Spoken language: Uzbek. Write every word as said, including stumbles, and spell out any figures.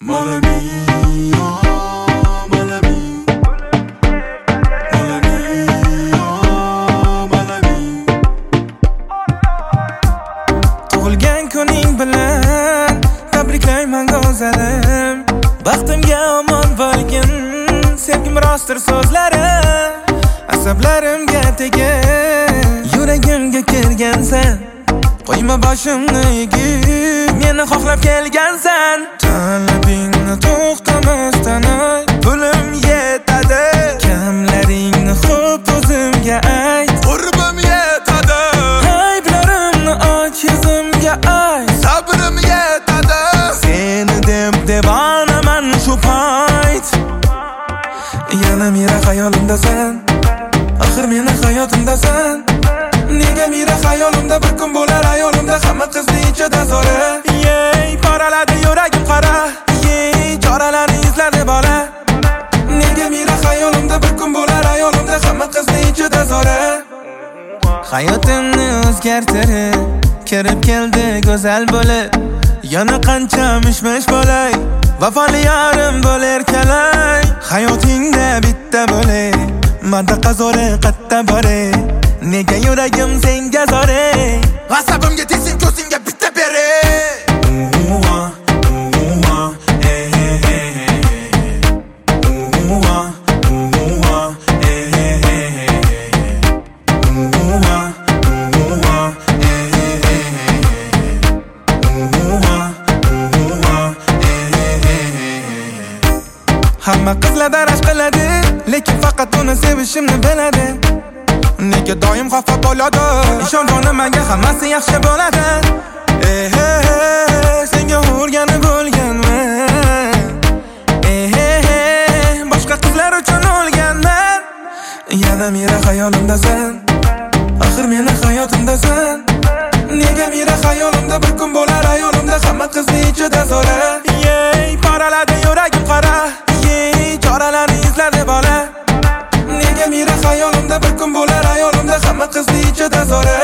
Mala mia, mala mia, mala mia, mala mia. Tug'ilgan kuning bilan tabriklayman go'zalim. Baxtimga omon bo'lgin, sevgim rostdir so'zlarim. Asablarimga tegib, yuragimga kirgansan. Qo'yma boshimni egib, meni xohlab kelgansan. Talabingni to'xtamasdan ayt, pulim yetadi. Kamlaringni xo'p o'zimga ayt, Qurbim yetadi. ayblarimni och yuzimga ayt, Sabrim yetadi. seni deb devonaman shu payt. Yana mira xayolimdasan, axir meni hayotimdasan. Nega mira xayolimda bir kun bo'lar ayolimda hamma qizni ichida zo'ra. Yey, poraladi yuragim qara. Yey, choralarni izladi bola. Nega mira xayolimda bir kun bo'lar ayolimda hamma qizni ichida zo'ra. Hayotimni o'zgartirib, kirib keldi go'zal bo'lib. Yana qancha mishmish bo'lay, vafoli yorim bo'lar kalay. Hayotingda bitta bo'lay, manda qazore qatta boray. Nega yuragim senga zore? Asabimga tegsin ko'zingga bitta beray. Uva, uva, eh eh eh. Uva, uva, eh eh eh. Uva, uva, eh eh eh. Uva, uva, eh eh eh. Hamma qizlar rashq qiladi, lekin faqat uni sevishimni biladi. Nega doim xafa bo'ladi? Ishon nimaga hammasi yaxshi bo'ladi. Eh eh, senga o'rganib bo'lganman. Eh eh, boshqa qizlar uchun o'lganman. Yana mira xayolimdasan, axir meni hayotimdasan. Nega mira xayolimda bir kun bo'lar ayolimda hamma qizni ichida zo'ra. Yey, poraladi yuragim qara. Yey, choralarni izladi bola. Nega mira xayolimda bir kun bo'lar ayolimda hamma qizni ichida zo'ra.